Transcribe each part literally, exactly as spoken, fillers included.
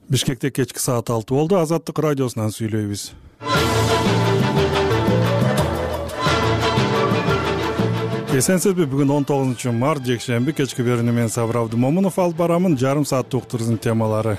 Бишкекте кечки саат алты болду. Азаттык радиосунан сүйлөйбүз. Эсенсизби, бүгүн он тогузунчу март жекшемби кечки берүүнү мен Сабыр Абдымомунов алып барамын. Жарым сааттык уктурдун темалары.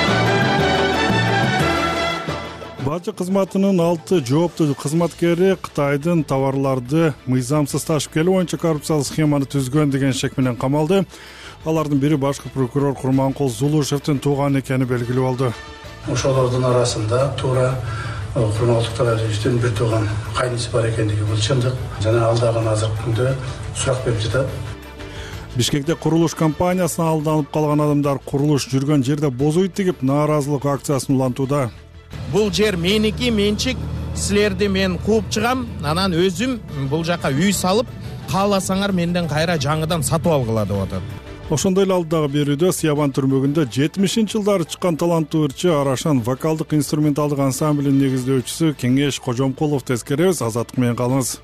Бажы кызматынын алты жооптуу кызматкери Кытайдын товарларды мыйзамсыз ташып келүү боюнча коррупциялык схеманы түзгөн деген шек менен камалды. Алардын бири башкы прокурор Курманкул Зулушевдин тууганы экени белгилүү болду. Ошолордун арасында туура Курманкул Зулушевдин бир тууган кайниси бар экендиги бул чындык. Жана ал дагы азыркы күндө сурак берип жатат. Бишкекте курулуш компаниясына алданып калган адамдар курулуш жүргөн жерде бозуйт тигип нааразылык акциясын улантууда. Бул жер меники, менчик, силерди мен кууп чыгам, анан өзүм бул жака үй салып, кааласаңар менден кайра жаңыдан сатып алгыла деп атат. Ошондой эле алдагы берүүдө Сыябан түрмөгүндө жетимишинчи жылдары чыккан таланттуу ырчы Арашан вокалдык инструменталдык ансамблинин негиздөөчүсү Кеңеш Кожомкуловду эскеребиз. Азаттык менен калыңыз.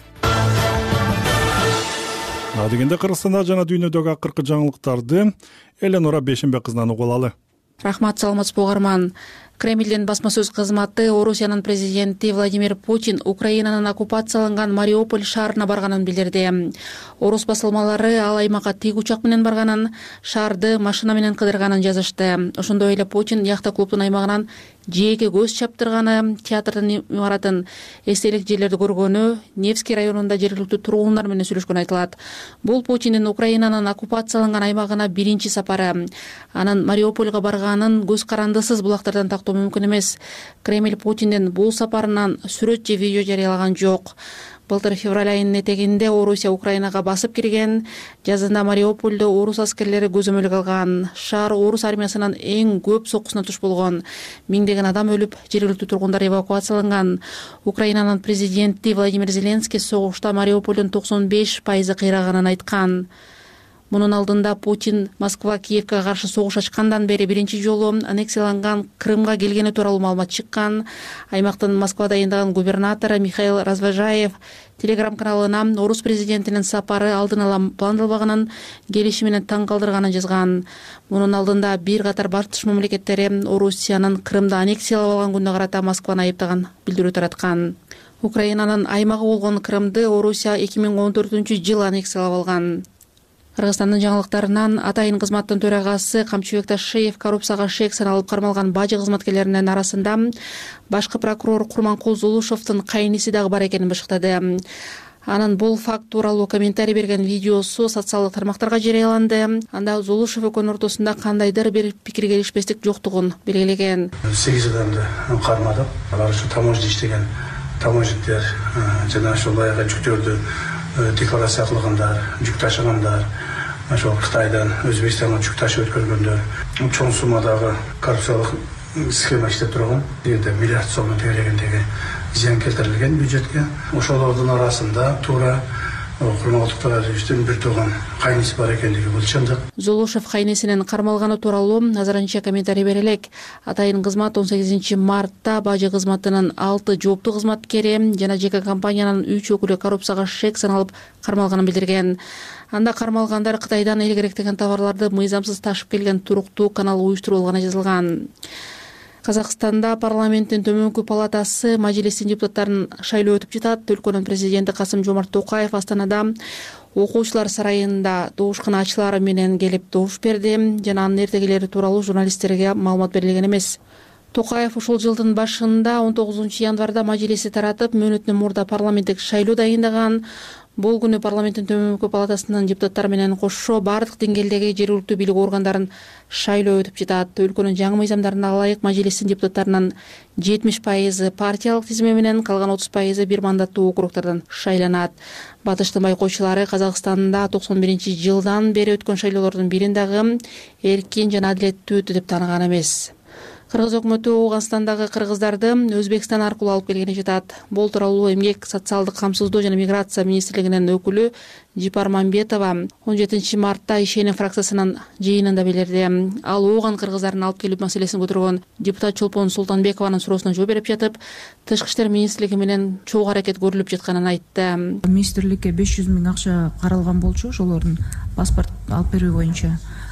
Адегенде Кыргызстанда жана дүйнөдөгү акыркы жаңылыктарды Эленора Бешенбек кызынан угуп алалы. Рахмат, саламатсызбы угарман. Кремлдин басма сөз кызматы Орусиянын президенти Владимир Путин Украинанын оккупацияланган Мариуполь шаарына барганын билдирди. Орус басылмалары ал аймакка тик учак менен барганын, шаарды машина менен кыдырганын жазышты. Ошондой эле Путин яхта клубдун аймагынан жээкке көз чаптырганы, театрдын имаратын, эстелик жерлерди көргөнү, Невский районунда жергиликтүү тургундар менен сүйлөшкөнү айтылат. Бул Путиндин Украинанын оккупацияланган аймагына биринчи сапары. Анын Мариупольга барганын көз карандысыз булактардан тактоо мүмкүн эмес. Кремль Путиндин бул сапарынан сүрөт же видео жарыялаган жок. Былтыр февраль айынын этегинде Орусия Украинага басып кирген. Жазында Мариупольдо орус аскерлери көзөмөлгө алган. Шаар орус армиясынын эң көп соккусуна туш болгон. Миңдеген адам өлүп, жергиликтүү тургундар эвакуацияланган. Украинанын президенти Владимир Зеленский согушта Мариупольдун токсон беш пайызы кыйраганын айткан. Мунун алдында Путин Москва Киевке каршы согуш ачкандан бери биринчи жолу аннексияланган Крымга келгени тууралуу маалымат чыккан. Аймактын Москвада дайындаган губернатору Михаил Развожаев Телеграм каналына орус президентинин сапары алдын ала пландалбаганын, келиши менен таң калтырганын жазган. Мунун алдында бир катар батыш мамлекеттери Орусиянын Крымды аннексиялап алган күнүнө карата Москваны айыптаган билдирүү тараткан. Украинанын аймагы болгон Крымды Орусия эки миң он төртүнчү жылы аннексиялап алган. Кыргызстандын жаңылыктарынан атайын кызматтын төрагасы Камчыбек Ташиев коррупцияга шек саналып кармалган бажы кызматкерлеринин арасында башкы прокурор Курманкул Зулушевдин кайниси дагы бар экенин бышыктады. Анын бул факт тууралуу комментарий берген видеосу социалдык тармактарга жарыяланды. Анда Зулушев экөөнүн ортосунда кандайдыр бир пикир келишпестик жоктугун белгилеген. сегиз адамды кармадык. Алар ушу таможня иштеген таможниктер жана ошолай жүктөрдү декларация кылгандар, жүк ташыгандар, ошол Кытайдан Өзбекстанга жүк ташып өткөргөндөр, чоң суммадагы коррупциялык схема иштеп турган, эми миллиард сом тегерегендеги зыян келтирилген бюджетке. Ошолордун арасында туура Курманкул бир тууган кайниси бар экендиги бул чындык. Зулушев кайнисинин кармалганы тууралуу азырынча комментарий бере элек. Атайын кызмат он сегизинчи мартта бажы кызматынын алты жооптуу кызматкери жана жеке компаниянын үч өкүлү коррупцияга шек саналып кармалганын билдирген. Анда кармалгандар Кытайдан эл керектеген товарларды мыйзамсыз ташып келген туруктуу канал уюштурулганы жазылган. Казакстанда парламенттин төмөнкү палатасы мажлистин депутаттарын шайлоо өтүп жатат. Өлкөнүн президенти Касым-Жомарт Токаев Астанада окуучулар сарайында добушкан ачылары менен келип добуш берди жана анын эртегилери тууралуу журналисттерге маалымат берилген эмес. Токаев ушул жылдын башында он тогузунчу январда мажлисти таратып, мөөнөтүнөн мурда парламенттик шайлоо дайындаган. Бул күнү парламенттин төмөнкү палатасынын депутаттары менен кошо бардык деңгээлдеги жергиликтүү бийлик органдарын шайлоо өтүп жатат. Өлкөнүн жаңы мыйзамдарына ылайык мажлистин депутаттарынын жетимиш пайызы партиялык тизме менен, калган отуз пайызы бир мандаттуу округдардан шайланат. Батыштын байкоочулары Казакстанда токсон биринчи жылдан бери өткөн шайлоолордун бирин дагы эркин жана адилеттүү өтү деп тааныган эмес. Кыргыз өкмөтү Ооганстандагы кыргыздарды Өзбекстан аркылуу алып келгени жатат. Бул тууралуу Эмгек, социалдык камсыздоо жана миграция министрлигинин өкүлү Жипар Мамбетова он жетинчи мартта Ишенин фракциясынын жыйынында билдирди. Ал Ооган кыргыздарын алып келүү маселесин көтөргөн депутат Чолпон Султанбекованын суроосуна жооп берип жатып, Тышкы иштер министрлиги менен чогуу аракет көрүлүп жатканын айтты. Министрликке беш жүз миң акча каралган болчу ошолордун паспорт алып берүү боюнча.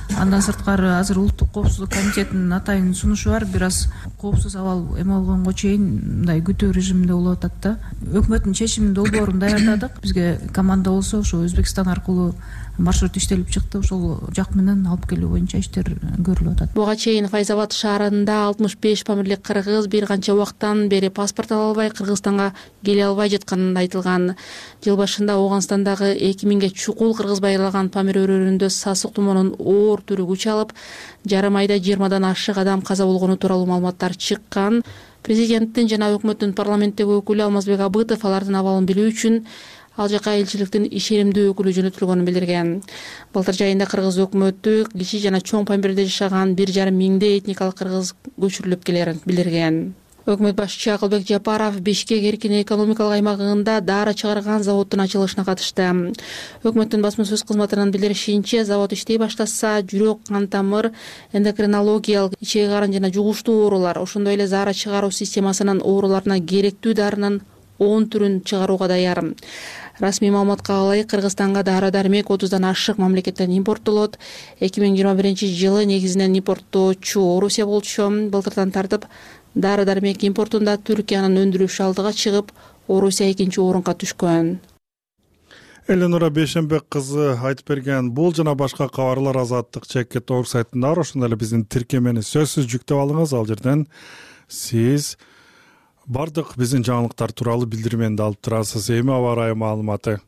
Андан сырткары азыр улуттук коопсуздук комитетинин атайын сунушу бар. Бир аз коопсуз абал эме болгонго чейин мындай күтүү режиминде болуп атат да. Өкмөттүн чечимин долбоорун даярдадык. Бизге команда болсо ошо Өзбекстан аркылуу маршрут иштелип чыкты. Ошол жак менен алып келүү боюнча иштер көрүлүп атат. Буга чейин Файзабад шаарында алтымыш беш памирлик кыргыз бир канча убакыттан бери паспорт ала албай Кыргызстанга келе албай жатканы айтылган. Жыл башында Ооганстандагы эки миңге чукул кыргыз байырлаган памир өрөөрүндө сасык тумоонун оор түрү күч алып, жарым айда жыйырмадан ашык адам каза болгону тууралуу маалыматтар чыккан. Президенттин жана өкмөттүн парламенттеги өкүлү Алмазбек Абытов алардын абалын билүү үчүн ал жака элчиликтин ишенимдүү өкүлү жөнөтүлгөнүн билдирген. Былтыр жайында кыргыз өкмөтү кичи жана чоң памирде жашаган бир жарым миңдей этникалык кыргыз көчүрүлүп келерин билдирген. Өкмөт башчысы Акылбек Жапаров Бишкек эркин экономикалык аймагында дары чыгарган заводдун ачылышына катышты. Өкмөттүн басма сөз кызматынын билдиришинче, завод иштей баштаса, жүрөк, кан тамыр, эндокринологиялык, ичек карын жана жугуштуу оорулар, ошондой эле заара чыгаруу системасынын ооруларына керектүү дарынын он түрүн чыгарууга даяр. Расмий маалыматка ылайык, Кыргызстанга дары-дармек отуздан ашык мамлекеттен импорттолот. эки миң жыйырма биринчи жылы негизинен импорттоочу Орусия болчу. Былтырдан тартып дары-дармек импортунда Түркиянын өндүрүш алдыга чыгып, Орусия экинчи орунга түшкөн. Эленора Бейшенбек кызы айтып берген бул жана башка кабарлар Азаттык чекит орг сайтында бар. Ошондой эле биздин тиркемени сөзсүз жүктөп алыңыз. Ал жерден сиз бардык биздин жаңылыктар тууралуу билдирмени алып турасыз. Эми аба ырайы маалыматы.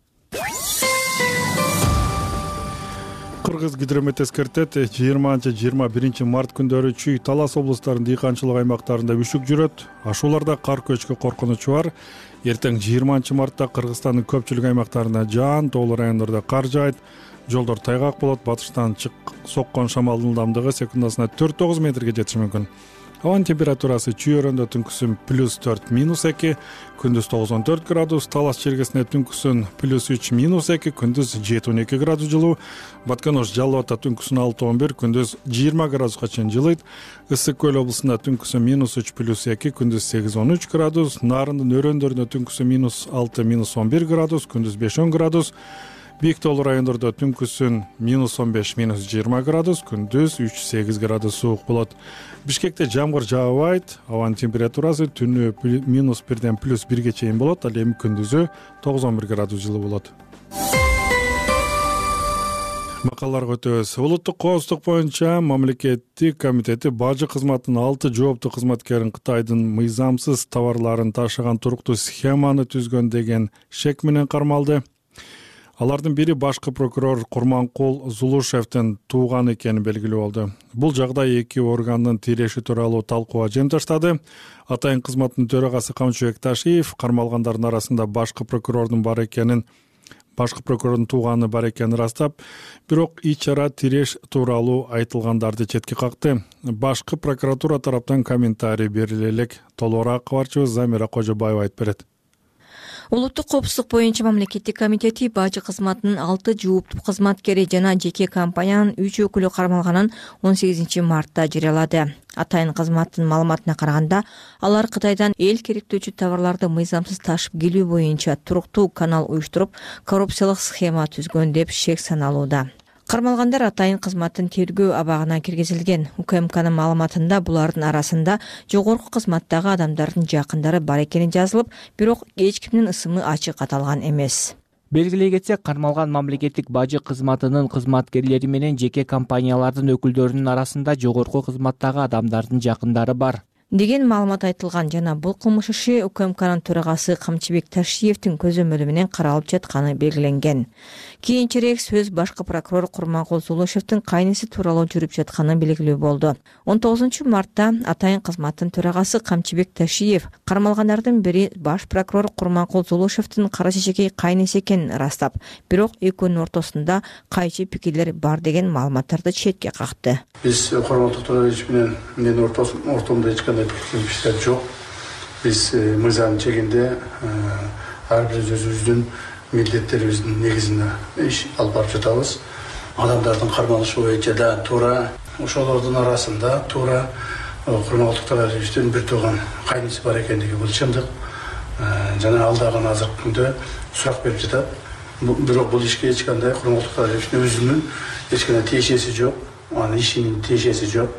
Кыргыз гидромет эскертет, жыйырманчы жыйырма биринчи март күндөрү Чүй, Талас облустарынын дыйканчылык аймактарында үшүк жүрөт. Ашууларда кар көчкү коркунучу бар. Эртең жыйырманчы мартта Кыргызстандын көпчүлүк аймактарында жаан, тоолуу райондордо кар жаайт. Жолдор тайгак болот. Батыштан чык соккон шамалдын ылдамдыгы секундасына төрт тогуз метрге жетиши мүмкүн. Абанын температурасы Чүй өрөндө түнкүсүн плюс төрт минус эки, күндүз тогузон төрт градус, Талас чергесинде түнкүсүн плюс үч минус эки, күндүз жети он эки градус жылуу, Батканош Жалал Абадта түнкүсүн алты он бир, күндүз жыйырма градуска чейин жылыйт, Ысык көл облусунда түнкүсүн минус үч плюс эки, күндүз сегиз он үч градус, Нарындын өрөөндөрүндө түнкүсүн минус алты минус он бир градус, күндүз беш он градус, Бийик тоолуу райондордо түнкүсүн минус он беш минус жыйырма градус, күндүз үч сегиз градус суук болот. Бишкекте жамгыр жаабайт, абанын температурасы түнү минус бирден плюс бирге чейин болот, ал эми күндүзү тогуз он бир градус жылуу болот. Макалаларга өтөбүз. Улуттук коопсуздук боюнча мамлекеттик комитети бажы кызматынын алты жооптуу кызматкерин Кытайдын мыйзамсыз товарларын ташыган туруктуу схеманы түзгөн деген шек менен кармалды. Алардын бири башкы прокурор Курманкул Зулушевдин тууганы экени белгилүү болду. Бул жагдай эки органдын тиреши тууралуу талкууга жем таштады. Атайын кызматтын төрагасы Камчыбек Ташиев кармалгандардын арасында башкы прокурордун бар экенин, башкы прокурордун тууганы бар экенин ырастап, бирок ич ара тиреш тууралуу айтылгандарды четке какты. Башкы прокуратура тараптан комментарий бериле элек. Толугураак кабарчыбыз Замира Кожобаева айтып берет. Улуттук коопсуздук боюнча мамлекеттик комитети бажы кызматынын алты жооптуу кызматкери жана жеке компаниянын үч өкүлү кармалганын он сегизинчи мартта жарыялады. Атайын кызматтын маалыматына караганда, алар Кытайдан эл керектөөчү товарларды мыйзамсыз ташып келүү боюнча туруктуу канал уюштуруп, коррупциялык схема түзгөн деп шек саналууда. Кармалгандар атайын кызматтын тергөө абагына киргизилген. УКМКнын маалыматында булардын арасында жогорку кызматтагы адамдардын жакындары бар экени жазылып, бирок эч кимдин ысымы ачык аталган эмес. Белгилей кетсек, кармалган мамлекеттик бажы кызматынын кызматкерлери менен жеке компаниялардын өкүлдөрүнүн арасында жогорку кызматтагы адамдардын жакындары бар деген маалымат айтылган жана бул кылмыш иши УКМКнын төрагасы Камчыбек Ташиевдин көзөмөлү менен каралып жатканы белгиленген. Кийинчерээк сөз башкы прокурор Курманкул Зулушевдин кайнысы тууралуу жүрүп жатканы белгилүү болду. он тогузунчу мартта атайын кызматтын төрагасы Камчыбек Ташиев кармалгандардын бири баш прокурор Курманкул Зулушевдин кара чечекей кайнысы экенин ырастап, бирок экөөнүн ортосунда кайчы пикирлер бар деген маалыматтарды четке какты. Биз Курманкул Тоторович менен менин ортомдо эч кандай пикирлер жок. Биз мыйзам чегинде ар бир өзүбүздүн милдеттерибиздин негизинде иш алып барып жатабыз. Адамдардын кармалышы боюнча да туура ошолордун арасында туура Курманкул Тоторовичтин бир тууган кайнысы бар экендиги бул чындык. Жана алдагы азыркы күндө сурак берип жатат. Бирок бул ишке эч кандай Курманкул Тоторовичтин өзүнүн эч кандай тиешеси жок. анын ишинин тиешеси жок.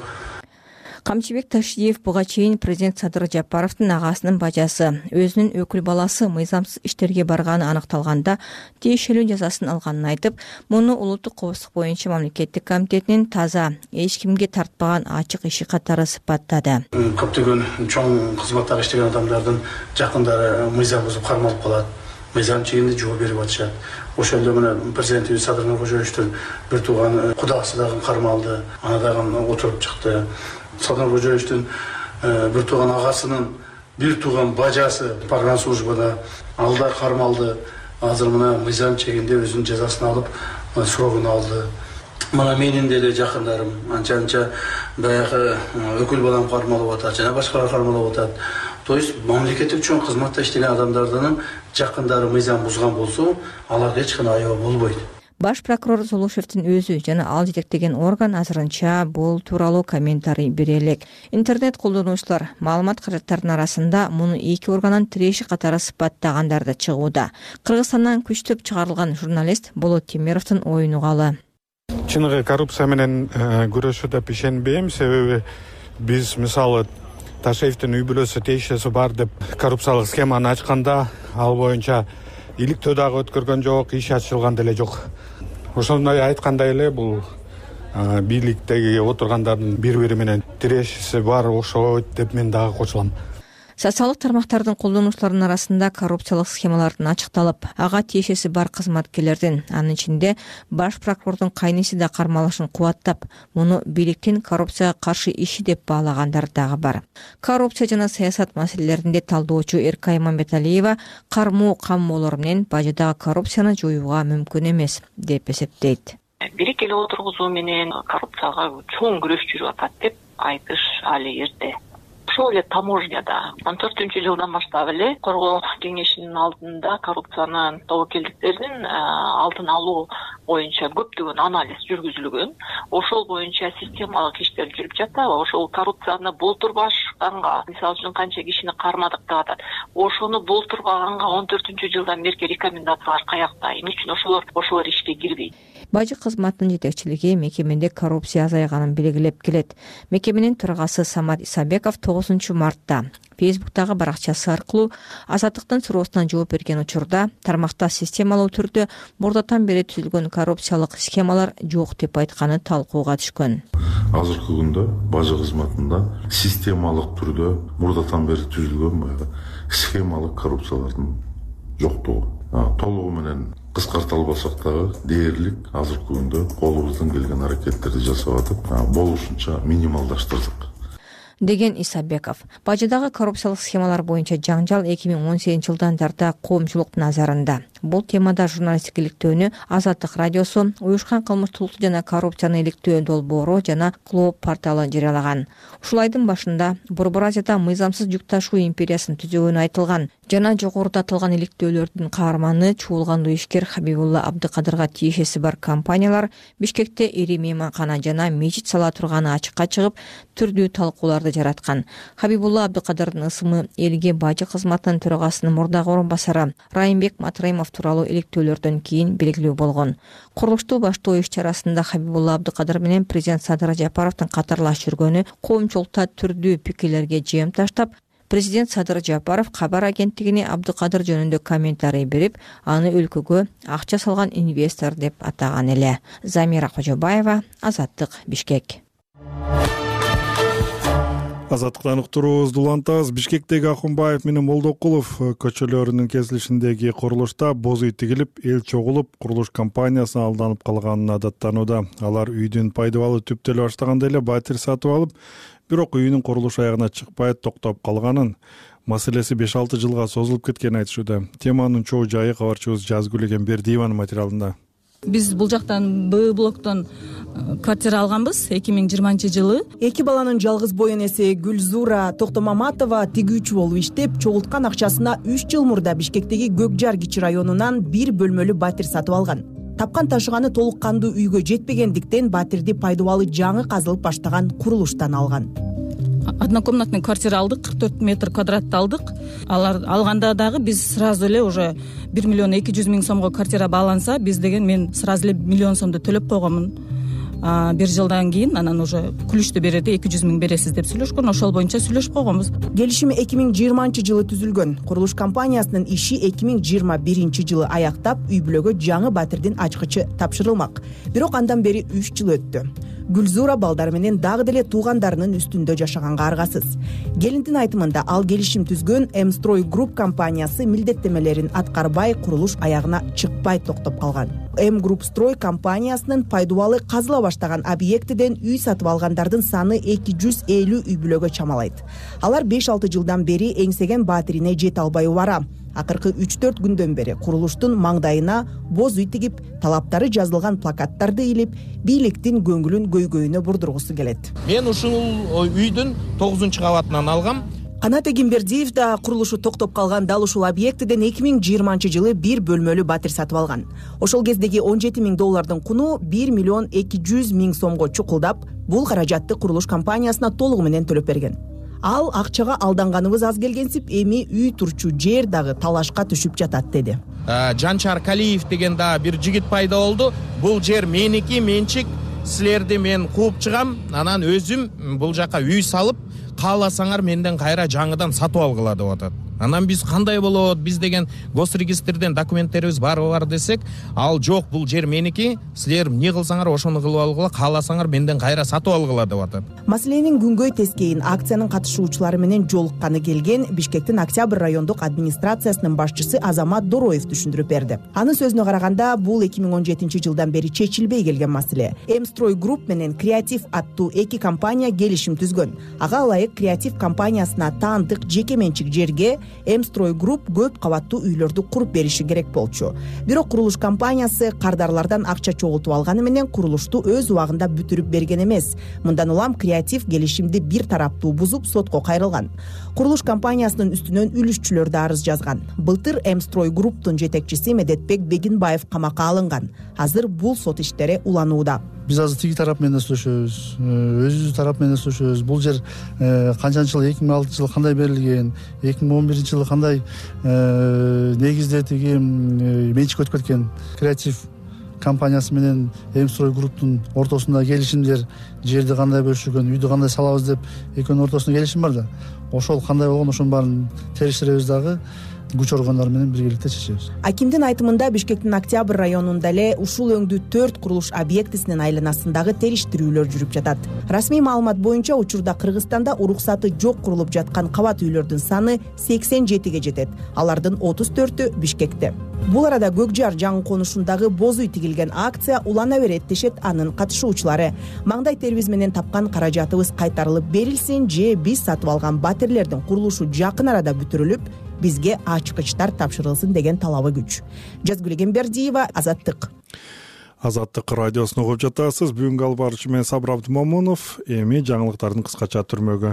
Камчыбек Ташиев буга чейин президент Садыр Жапаровдун агасынын бажасы өзүнүн өкүл баласы мыйзамсыз иштерге барганы аныкталганда тиешелүү жазасын алганын айтып, муну улуттук коопсуздук боюнча мамлекеттик комитетинин таза, эч кимге тартпаган ачык иши катары сыпаттады. Көптөгөн чоң кызматтагы иштеген адамдардын жакындары мыйзам бузуп кармалып калат. Мыйзам чегинде жооп берип атышат. Ошол эле мына президентибиз Садыр Нуркожоевичтин бир тууган кудасы дагы кармалды, аны дагы отуруп чыкты. Садыр Нуркожоевичтин бир тууган агасынын бир тууган бажасы программа службада ал да кармалды. Азыр мына мыйзам чегинде өзүнүн жазасын алып, срогун алды. Мына менин деле жакындарым анча-анча баягы өкүл балам кармалып атат, жана башкалар кармалып атат. То есть мамлекеттик чоң кызматта иштеген адамдардын жакындары мыйзам бузган болсо, аларга эч кандай аябы болбойт. Баш прокурор Зулушевдин өзү жана ал жетектеген орган азырынча бул тууралуу комментарий бере элек. Интернет колдонуучулар маалымат каражаттарынын арасында муну эки органдын тиреши катары сыпаттагандар да чыгууда. Кыргызстандан күчтөп чыгарылган журналист Болот Темировдун оюн угалы. Чыныгы коррупция менен күрөшүү деп ишенбейм, себеби биз мисалы Ташиевдин үй бүлөсү тиешеси бар деп коррупциялык схеманы ачканда ал боюнча иликтөө дагы өткөргөн жок, иш ачылган деле жок. Ошондой айткандай эле бул бийликтеги отургандардын бири-бири менен тирешеси бар окшойт деп мен дагы кошулам. Социалдык тармактардын колдонуучуларынын арасында коррупциялык схемалардын ачыкталып, ага тиешеси бар кызматкерлердин, анын ичинде баш прокурордун кайниси да кармалышын кубаттап, муну бийликтин коррупцияга каршы иши деп баалагандар дагы бар. Коррупция жана саясат маселелеринде талдоочу Эркай Мамбеталиева кармоо каммоолор менен бажыдагы коррупцияны жоюуга мүмкүн эмес деп эсептейт. Бирик эле отургузуу менен коррупцияга чоң күрөш жүрүп атат деп айтыш али эрте. Ошол эле таможняда он төртүнчү жылдан баштап эле коргоо кеңешинин алдында коррупциянын тобокелдиктеринин алдын алуу боюнча көптөгөн анализ жүргүзүлгөн. Ошол боюнча системалык иштер жүрүп жатат. Ошол коррупцияны болтурбашканга, мисалы үчүн канча кишини кармадык деп атат. Ошону болтурбаганга он төртүнчү жылдан берки рекомендациялар каякта? Эмне үчүн ошолор ошолор ишке кирбейт? Бажы кызматынын жетекчилиги мекеменде коррупция азайганын белгилеп келет. Мекеменин төрагасы Самат Исабеков тогузунчу мартта Фейсбуктагы баракчасы аркылуу Азаттыктын суроосуна жооп берген учурда тармакта системалуу түрдө мурдатан бери түзүлгөн коррупциялык схемалар жок деп айтканы талкууга түшкөн. Азыркы күндө бажы кызматында системалык түрдө мурдатан бери түзүлгөн баягы схемалык коррупциялардын жоктугу. Толугу менен кыскарта албасак дагы дээрлик азыркы күндө колубуздан келген аракеттерди жасап атып, болушунча минималдаштырдык деген Исабеков. Бажыдагы коррупциялык схемалар боюнча жаңжал эки миң он сегизинчи жылдан тарта коомчулуктун назарында. Бул темада журналисттик иликтөөнү Азаттык радиосу, Уюшкан кылмыштуулукту жана коррупцияны иликтөө долбоору жана Клоп порталы жарыялаган. Ушул айдын башында Борбор Азияда мыйзамсыз жүк ташуу империясын түзөгөнү айтылган жана жогоруда аталган иликтөөлөрдүн каарманы чуулгандуу ишкер Хабибулла Абдыкадырга тиешеси бар компаниялар Бишкекте ири мейманкана жана мечит сала турганы ачыкка чыгып, түрдүү талкууларды жараткан. Хабибулла Абдыкадырдын ысымы элге бажы кызматынын төрагасынын мурдагы орун басары Райымбек Матраимов тууралуу иликтөөлөрдөн кийин белгилүү болгон. Курулушту баштоо иш-чарасында Хабибулла Абдыкадыр менен президент Садыр Жапаровдун катарлаш жүргөнү коомчулукта түрдүү пикирлерге жем таштап, президент Садыр Жапаров кабар агенттигине Абдыкадыр жөнүндө комментарий берип, аны өлкөгө акча салган инвестор деп атаган эле. Замира Кожобаева, Азаттык, Бишкек. Азаттыктан уктуруубузду улантабыз. Бишкектеги Акунбаев менен Молдокулов көчөлөрүнүн кесилишиндеги курулушта боз үй тигилип, эл чогулуп, курулуш компаниясына алданып калганына даттанууда. Алар үйдүн пайдалуу түптөлө баштаганда эле батир сатып алып, бирок үйүнүн курулуш аягына чыкпай токтоп калганын, маселеси беш алты жылга созулуп кеткенин айтышууда. Теманын чоо жайы кабарчыбыз Жазгүлеген Бердиеванын материалында. Биз бул жактан Б блоктон квартира алганбыз эки миң жыйырманчы жылы. Эки баланын жалгыз бой энеси Гүлзура Токтомаматова тигүүчү болуп иштеп, чогулткан акчасына үч жыл мурда Бишкектеги Көкжар кичи районунан бир бөлмөлүү батир сатып алган. Тапкан ташыганы толук кандуу үйгө жетпегендиктен батирди пайдалуу жаңы казылып баштаган курулуштан алган. Однокомнатный квартира алдык, кырк төрт метр квадратты алдык. Алар алганда дагы биз сразу эле уже бир миллион эки жүз миң сомго квартира бааланса, биз деген мен сразу эле миллион сомду төлөп койгонмун. бир жылдан кийин анан уже күлүштү берерде эки жүз миң бересиз деп сүйлөшкөн, ошол боюнча сүйлөшүп койгонбуз. Келишим эки миң жыйырманчы жылы түзүлгөн. Курулуш компаниясынын иши эки миң жыйырма биринчи жылы аяктап, үй бүлөгө жаңы батирдин ачкычы тапшырылмак. Бирок андан бери үч жыл өттү. Гүлзура балдары менен дагы деле туугандарынын үстүндө жашаганга аргасыз. Келиндин айтымында ал келишим түзгөн М-строй групп компаниясы милдеттемелерин аткарбай, курулуш аягына чыкпай токтоп калган. М-групп строй компаниясынын пайдубалы казыла баштаган объектиден үй сатып алгандардын саны эки жүз элүү үй бүлөгө чамалайт. Алар беш алты жылдан бери эңсеген баатирине жете албай убара. Акыркы үч төрт күндөн бери курулуштун маңдайына боз үй тигип, талаптары жазылган плакаттарды илип, бийликтин көңүлүн көйгөйүнө бурдургусу келет. Мен ушул үйдүн тогузунчу кабатынан алгам. Канат Эгембердиев да курулушу токтоп калган дал ушул объектиден эки миң жыйырманчы жылы бир бөлмөлүү батир сатып алган. Ошол кездеги он жети миң доллардын куну бир миллион эки жүз миң сомго чукулдап, бул каражатты курулуш компаниясына толугу менен төлөп берген. Ал акчага алданганыбыз аз келгенсип, эми үй турчу жер дагы талашка түшүп жатат деди. Жанчар Калиев деген да бир жигит пайда болду. Бул жер меники, менчик, силерди мен кууп чыгам, анан өзүм бул жака үй салып, кааласаңар менден кайра жаңыдан сатып алгыла деп атат. Анан биз кандай болот? Биз деген госрегистрден документтерибиз барбы бар десек, ал жок, бул жер меники, силер эмне кылсаңар ошону кылып алгыла, кааласаңар менден кайра сатып алгыла деп атат. Маселенин күнгөй тескейин акциянын катышуучулары менен жолукканы келген Бишкектин Октябрь райондук администрациясынын башчысы Азамат Дороев түшүндүрүп берди. Анын сөзүнө караганда, бул эки миң он жетинчи жылдан бери чечилбей келген маселе. М-строй групп менен Креатив аттуу эки компания келишим түзгөн. Ага ылайык Креатив компаниясына таандык жеке менчик жерге М-строй групп көп кабаттуу үйлөрдү куруп бериши керек болчу. Бирок курулуш компаниясы кардарлардан акча чогултуп алганы менен курулушту өз убагында бүтүрүп берген эмес. Мындан улам Креатив келишимди бир тараптуу бузуп сотко кайрылган. Курулуш компаниясынын үстүнөн үлүшчүлөр да арыз жазган. Былтыр М-строй групптун жетекчиси Медетбек Бегинбаев камакка алынган. Азыр бул сот иштери уланууда. Биз азыр тиги тарап менен сүйлөшөбүз, өзүбүздүн тарап менен сүйлөшөбүз. Бул жер канчанчы жылы, эки миң алтынчы жылы кандай берилген, эки миң он биринчи жылы кандай негизде тиги менчик өтүп кеткен. Креатив компаниясы менен М-строй групптун ортосунда келишимдер, жерди кандай бөлүшүлгөн, үйдү кандай салабыз деп экөөнүн ортосунда келишим бар да. Ошол кандай болгон, ошонун баарын териштиребиз дагы. Күч органдары менен биргеликте чечебиз. Акимдин айтымында Бишкектин Октябрь районунда эле ушул өңдүү төрт курулуш объектисинин айланасындагы териштирүүлөр жүрүп жатат. Расмий маалымат боюнча учурда Кыргызстанда уруксаты жок курулуп жаткан кабат үйлөрдүн саны сексен жетиге жетет. Алардын отуз төртү Бишкекте. Бул арада Көкжар жаңы конушундагы боз үй тигилген акция улана берет дешет анын катышуучулары. Маңдай терибиз менен тапкан каражатыбыз кайтарылып берилсин же биз сатып алган батирлердин курулушу жакын арада бүтүрүлүп, бизге ачкычтар тапшырылсын деген талабы күч. Жазгүл Эгембердиева, Азаттык. Азаттык радиосуну угуп жатасыз. Бүгүнкү алып баруучу мен Сабыр Абдымомунов. Эми жаңылыктардын кыскача түрмөгү.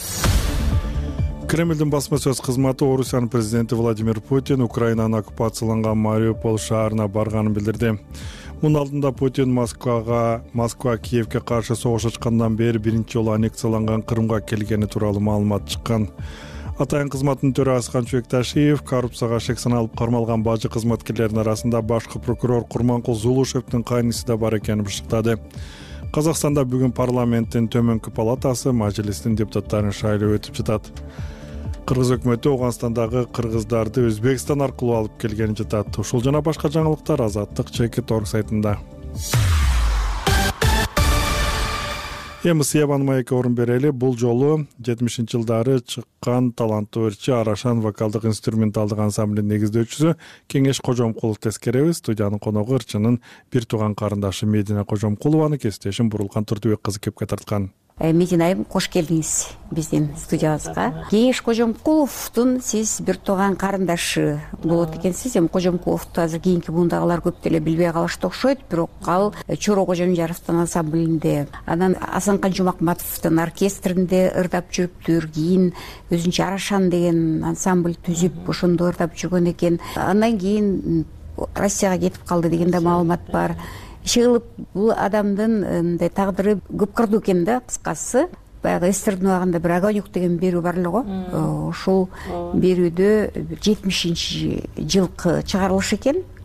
Кремлдин басма сөз кызматы Орусиянын президенти Владимир Путин Украинанын оккупацияланган Мариуполь шаарына барганын билдирди. Мунун алдында Путин Москвага, Москва Киевке каршы согуш ачкандан бери биринчи жолу аннексияланган Крымга келгени тууралуу маалымат чыккан. Атайын кызматтын төрагасы Канчу Бекташиев коррупцияга шек саналып кармалган бажы кызматкерлеринин арасында башкы прокурор Курманкул Зулушевдин кайниси да бар экенин бышыктады. Казакстанда бүгүн парламенттин төмөнкү палатасы мажилистин депутаттарын шайлоо өтүп жатат. Кыргыз өкмөтү Ооганстандагы кыргыздарды Өзбекстан аркылуу алып келгени жатат. Ушул жана башка жаңылыктар Азаттык Чекит орг сайтында. Эми Сыябан маекке орун берели. Бул жолу жетимишинчи жылдары чыккан таланттуу ырчы Арашан вокалдык инструменталдык ансамблдин негиздөөчүсү Кеңеш Кожомкулов тескеребиз. Студиянын коногу ырчынын бир тууган карындашы Медина Кожомкулованы кесиптешим Бурулкан Турдубек кызы кепке тарткан. Медина айым, кош келдиңиз биздин студиябызга. Кеңеш Кожомкуловдун сиз бир тууган карындашы болот экенсиз. Эми Кожомкуловду азыр кийинки буундагылар көп деле билбей калышты окшойт, бирок ал Чоро Кожомжаровдун ансамблинде, анан Асанкан Жумакматовдун оркестринде ырдап жүрүптүр. Кийин өзүнчө Арашан деген ансамбль түзүп, ошондо ырдап жүргөн экен. Андан кийин Россияга кетип калды деген да маалымат бар. Иши кылып бул адамдын мындай тагдыры көп кырдуу экен да, кыскасы. Баягы эстердин убагында бир Огонек деген берүү бар эле го. Ошол берүүдө жетимишинчи жылкы чыгарылыш экен.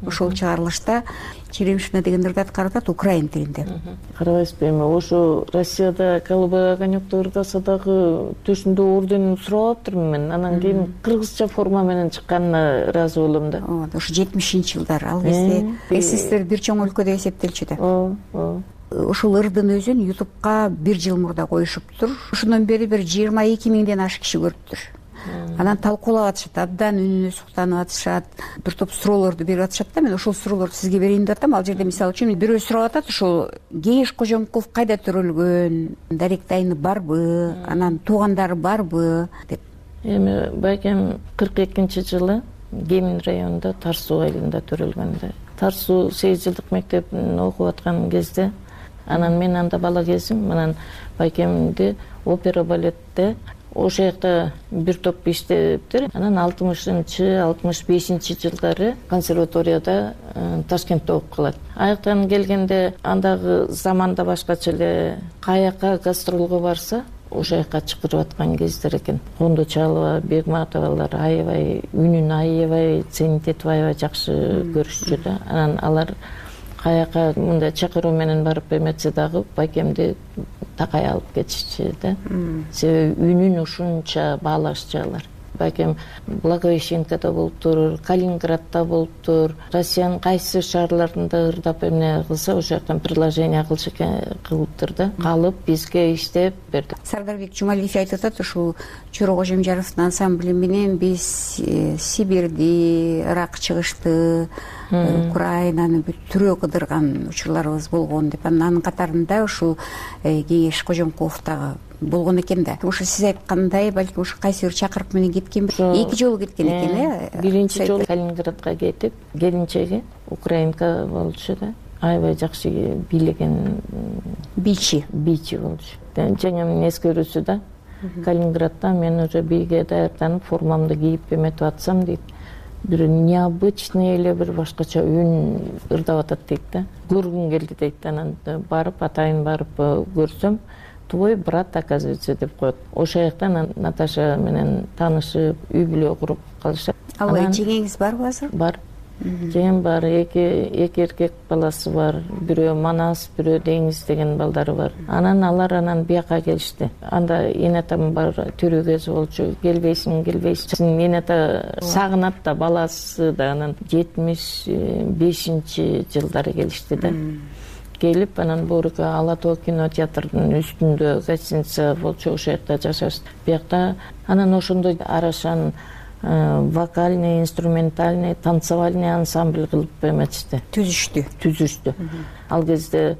ошол чыгарылышта черемшина деген ырды аткарып атат украин тилинде. Карабайсызбы, эми ошо Россияда голубой огонёкту ырдаса дагы төшүндө орденин сурап атырмын мен. Анан кийин кыргызча форма менен чыкканына ыраазы болом да. Ооба, ошо жетимишинчи жылдар. Ал кезде СССР бир чоң өлкөдө эсептелчү да. Ооба. Ушул ырдын өзүн ютубка бир жыл мурда коюшуптур. Ошондон бери бир жыйырма эки миңден ашык киши көрүптүр. Анан талкуулап атышат, абдан үнүнө суктанып атышат, бир топ суроолорду берип атышат да. Мен ошол суроолорду сизге берейин деп атам. Ал жерде мисалы үчүн бирөө сурап атат, ошол Кеңеш Кожомкулов кайда төрөлгөн, даректи айны барбы, анан туугандары барбы деп. Эми байкем кырк экинчи жылы Кемин районунда Тар суу айылында төрөлгөн да. Тар суу сегиз жылдык мектебин окуп аткан кезде, анан мен анда бала кезим, анан байкемди опера балетте ошол жакта бир топ иштептир. Анан алтымышынчы алтымыш бешинчи жылдары консерваторияда Ташкентте окуп калат. Аяктан келгенде андагы заманда башкача эле, каяка гастролго барса ошол жака чакырып аткан кездер экен. Кондочалова, Бегматовалар аябай үнүн аябай ценит этип аябай жакшы көрүшчү да. Анан алар каяка мындай чакыруу менен барып эметсе дагы байкемди такай алып кетишчү да. Себеби үнүн ушунча баалашчу алар. Байкем Благовещенкада болуптур, Калининградда болуптур, Россиянын кайсы шаарларында ырдап эмне кылса ошол жактан предложение кылышы кылыптыр да. Калып бизге иштеп берди. Сардарбек Жумалиев айтып атат, ушул Чоро Кожомжаровдун ансамбли менен биз Сибирди, Ирак чыгышты, Украинаны бүт түрөө кыдырган учурларыбыз болгон деп. Анын катарында ушул Кеңеш Кожомкулов дагы болгон экен да. Ошо сиз айткандай, балки ошо кайсы бир чакырык менен кеткен, эки жолу кеткен экен, э? Биринчи жолу Калининградка кетип, келинчеги украинка болчу да. Аябай жакшы бийлеген бийчи, бийчи болчу. Жаңы менен эскерүүсү да. Калининградда мен уже бийге даярданып, формамды кийип эметип атсам дейт. Бир необычный эле бир башкача үн ырдап атат дейт да. Көргүм келди дейт. Анан барып, атайын барып көрсөм, твой брат, оказывается, деп коет. Ошол жактан Наташа менен таанышып, үй бүлө куруп калышат. Ал жеңеңиз барбы азыр? Бар. Жеңем бар, эки эки эркек баласы бар. Бирөө Манас, бирөө Деңиз деген балдары бар. Анан алар анан бияка келишти. Анда энатам бар, төрө кези болчу. Келбейсиң, келбейсиң. Эната сагынат да, баласы да. Анан жетимиш бешинчи жылдары келишти да. Келип, анан бурука Ала Тоо кинотеатрдын үстүндө гостиница болчу, ошол жакта жашашты. Биякта анан ошондо Арашан вокальный, инструментальный, танцевальный ансамбль кылып эметишти. Түзүштү. Түзүштү. Ал кезде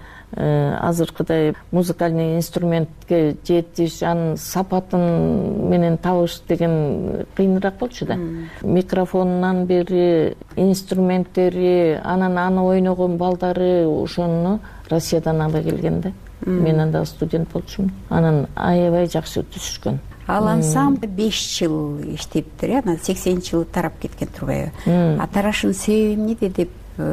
азыркыдай музыкальный инструментке жетиш, анын сапатын менен табыш деген кыйыныраак болчу да. Микрофонунан бери, инструменттери, анан аны ойногон балдары ошону Россиядан ала келген да. Мен анда студент болчумун. Анан аябай жакшы түзүшкөн. Ал ансамбль беш жыл иштептир, анан сексенинчи жылы тарап кеткен турбайбы? А тарашынын себеби эмнеде деп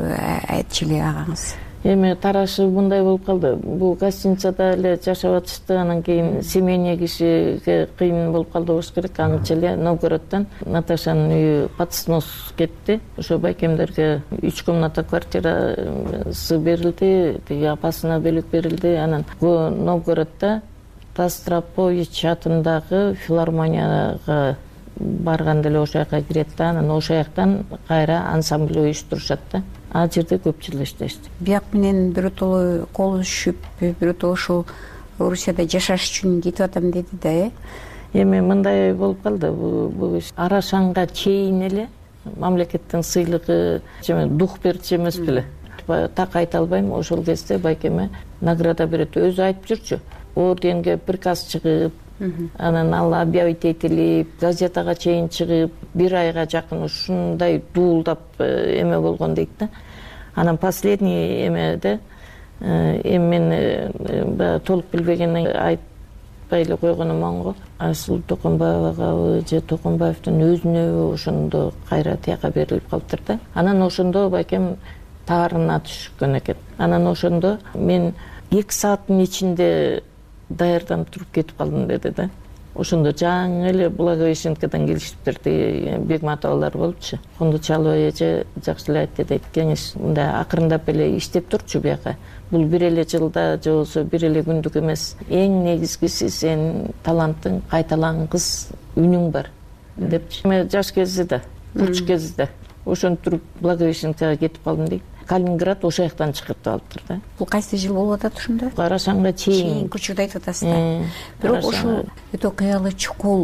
айтчу эле агаңыз? Эми тарашы мындай болуп калды. Бул гостиницада эле жашап атышты, анан кийин семейный кишиге кыйын болуп калды болуш керек. Анча эле Новгороддон Наташанын үйү под снос кетти. Ошо байкемдерге үч комната квартирасы берилди, тиги апасына бөлөк берилди. Анан Новгороддо Тастропович атындагы филармонияга барганда эле ошол жака кирет да, анан ошол жактан кайра ансамбль уюштурушат да. Ал жерде көп жыл иштешти. Бияк менен биротоло кол үзүшүп, биротоло ошол Орусияда жашаш үчүн кетип атам деди да, э? Эми мындай болуп калды. Бул иш Арашанга чейин эле мамлекеттин сыйлыгы, дух берчү эмес беле. Так айта албайм, ошол кезде байкеме награда берет. Өзү айтып жүрчү. Орденге приказ чыгып, анан ал объявить этилип, газетага чейин чыгып, бир айга жакын ушундай дуулдап эме болгон дейт да. Анан последний эмеде эми мен толук билбегенден айтпай эле койгонум оңго. Айсулуу Токонбаевагабы же Токонбаевдин өзүнө ошондо кайра тияка берилип калыптыр да. Анан ошондо байкем таарына түшкөн экен. Анан ошондо мен эки сааттын ичинде даярданып туруп кетип калдым деди да. ошондо жаңы эле благовещенкадан келишиптир, Бегматовалар болупчу. Кундучалова эже жакшы эле айтты дейт, кеңеш мындай акырындап эле иштеп турчу бияка. Бул бир эле жылда же болбосо бир эле күндүк эмес. Эң негизгиси сенин талантың, кайталангыс үнүң бар депчи. Мен жаш кезде, курч кезде ошентип туруп Благовещенкага кетип калдым дейт. Калининград ошол жактан чыгыртып алыптыр да. Бул кайсы жыл болуп атат ошондо? Арашанга чейин. Көчүрдү айтып атасыз да. Бирок ошол өтө кыялы, чукул,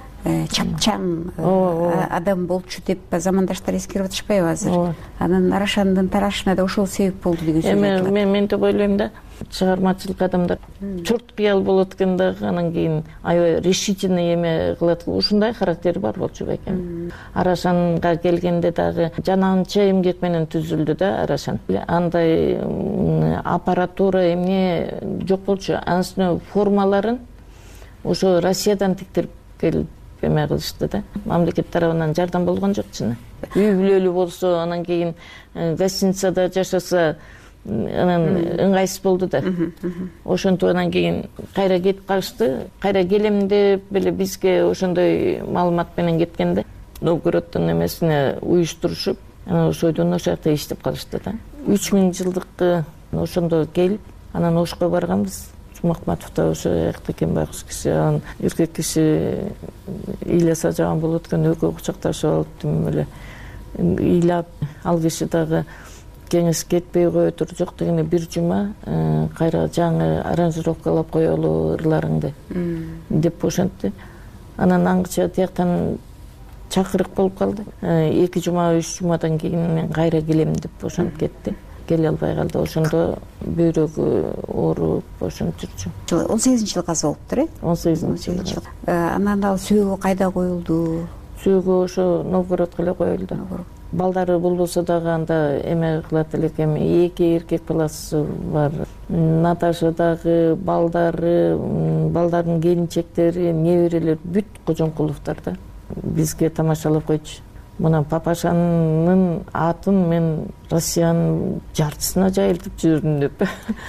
чапчаң адам болчу деп замандаштар эскерип атышпайбы азыр? Анан Арашандын тарашына да ошол себеп болду деген сөз айтылат. Эми мен мынтип ойлойм да, чыгармачылык адамдар чурт кыял болот экен да, анан кийин аябай решительный эме кылат. Ушундай характери бар болчу бекем. Арашанга келгенде дагы жананча эмгек менен түзүлдү да Арашан. Андай аппаратура эмне жок болчу. Анын формаларын ошо Россиядан тиктирип келип эме кылышты да. Мамлекет тарабынан жардам болгон жок чыны. Үй бүлөлүү болсо, анан кийин гостиницада жашаса анан ыңгайсыз болду да. Ошентип анан кийин кайра кетип калышты. Кайра келем деп эле бизге ошондой маалымат менен кеткенде Новгороддун эмесине уюштурушуп, анан ошойдон ошол жакта иштеп калышты да. үч миң жылдыкка ошондо келип, анан Ошко барганбыз. Махматов да ошо жакта экен, байкуш киши. Анан эркек киши ыйласа жаган болот экен, экөө кучакташып алып тим эле ыйлап, ал киши дагы кеңеш кетпей коетур, жок дегенде бир жума кайра жаңы аранжировкалап коелу ырларыңды деп ошентти. Анан аңча тияктан чакырык болуп калды. Эки жума, үч жумадан кийин мен кайра келем деп ошентип кетти. Келе албай калды. Ошондо бөйрөгү ооруп ошентип жүрчү. он сегизинчи жылы каза болуптур, э? он сегизинчи жыл. Анан ал сөөгү кайда коюлду? Сөөгү ошо Новгородко эле коюлду. Балдары болбосо дагы анда эме кылат элекем. Эки эркек баласы бар. Наташа дагы, балдары, балдардын келинчектери, неберелер бүт Кожомкуловдор да. Бизге тамашалап койчу. Мына папашанын атын мен Россиянын жартысына жайылтып жүрдүм деп.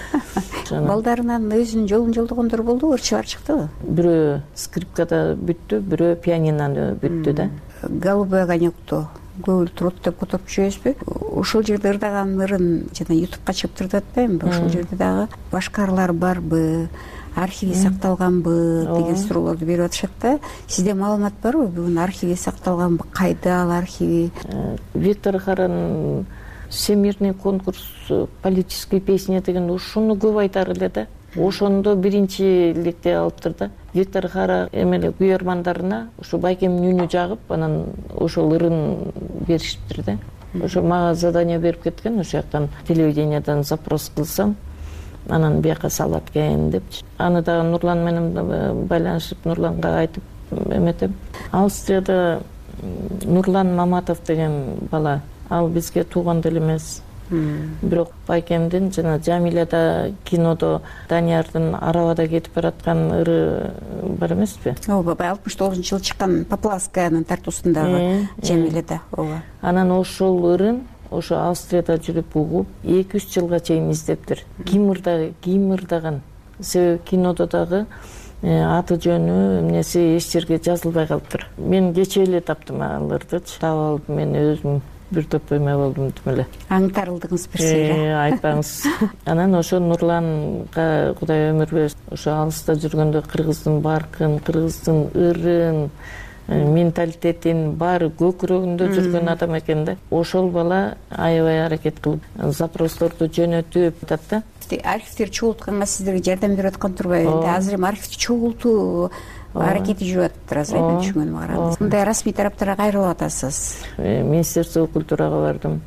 Балдарынан өзүнүн жолун жолдогондор болду, ырчылар чыктыбы? Бирөө скрипкада бүттү, бирөө пианинада бүттү да. Голубой огонёкту көбүл турут деп которуп жүрөсүзбү? Ошол жерде ырдаган ырын жана ютубка чыгып турат атпаймынбы? Ошол жерде дагы башка ырлар барбы? Архиви сакталганбы деген суроолорду берип атышат да. Сизде маалымат барбы? Бүгүн архиви сакталганбы? Кайда ал архиви? Виктор Харан всемирный конкурс политической песни деген ушуну көп айтар эле да. Ошондо биринчиликти алыптыр да. Виктор Хара эмеле күйөрмандарына ушу байкемдин үнү жагып, анан ошол ырын беришиптир да. Ошо мага задание берип кеткен, ошол жактан телевидениядан запрос кылсам, анан бияка салат экен депчи. Аны дагы Нурлан менен байланышып, Нурланга айтып эметем. Австрияда Нурлан Маматов деген бала, ал бизге тууган деле эмес. Бирок байкемдин жана Жамилада кинодо Даниярдын арабада кетип бараткан ыры бар эмеспи? Ооба, алтымыш тогузунчу жылы чыккан Поплавскаянын тартуусундагы Жамилада. Ооба. Анан ошол ырын ошо Австрияда жүрүп угуп, эки үч жылга чейин издептир. Ким ырдаган, ким ырдаган. Себеби кинодо дагы аты жөнү эмнеси эч жерге жазылбай калыптыр. Мен кечээ эле таптым ал ырды, таап алып мен өзүм бир топ эме болдум тим эле. Аңтарылдыңыз бир сейре. Айтпаңыз. Анан ошо Нурланга Кудай өмүр берсин. Ошо алыста жүргөндө кыргыздын баркын, кыргыздын ырын, менталитетин баары көкүрөгүндө жүргөн адам экен да. Ошол бала аябай аракет кылып, запросторду жөнөтүп атат да. Архивдер чогултканга сиздерге жардам берип аткан турбайбы? Азыр эми архивди чогултуу аракети жүрүп атыптыр, азыр мен түшүнгөнүмө караганда. Мындай расмий тараптарга кайрылып атасыз? Министерство культурага бардым.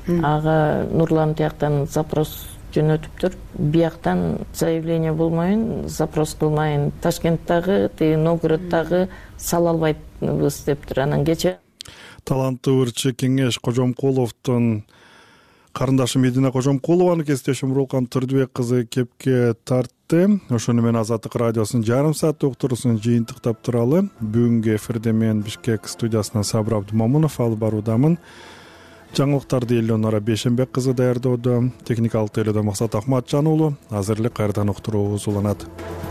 Ага Нурлан тияктан запрос жөнөтүптүр. Бияктан заявление болмойын, запрос кылмайын. Ташкенттагы, тиги Новгороддагы сала албайбыз дептир. Анан кече таланттуу ырчы Кеңеш Кожомкуловдун карындашы Медина Кожомкулованы кесиптешим Мурулкан Турдубек кызы кепке тартты. Ошону менен Азаттык радиосунун жарым саат уктуруусун жыйынтыктап туралы. Бүгүнкү эфирде мен Бишкек студиясынан Сабыр Абдумамунов алып баруудамын. Жаңылыктарды Элеонора Бешенбек кызы даярдоодо, техникалык тейлөөдө Максат Акматжан уулу. Азырлык кайрадан уктуруубуз уланат.